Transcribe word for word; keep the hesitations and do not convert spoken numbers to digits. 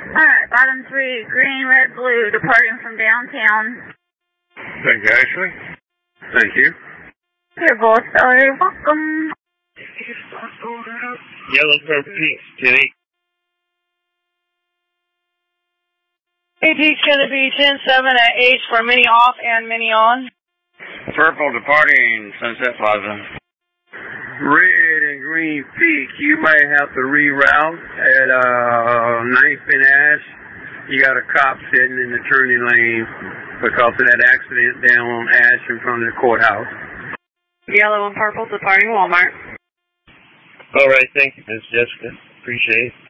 Alright, bottom three, green, red, blue, departing from downtown. Thank you, Ashley. Thank you. You're both very welcome. Yellow, purple, pink, ten eight. A T's going to be ten seven at H for mini off and mini on. Purple departing Sunset Plaza. Red and green peak, you might have to reroute at uh, ninth and Ash. You got a cop sitting in the turning lane because of that accident down on Ash in front of the courthouse. Yellow and purple departing Walmart. All right, thank you, Miss Jessica. Appreciate it.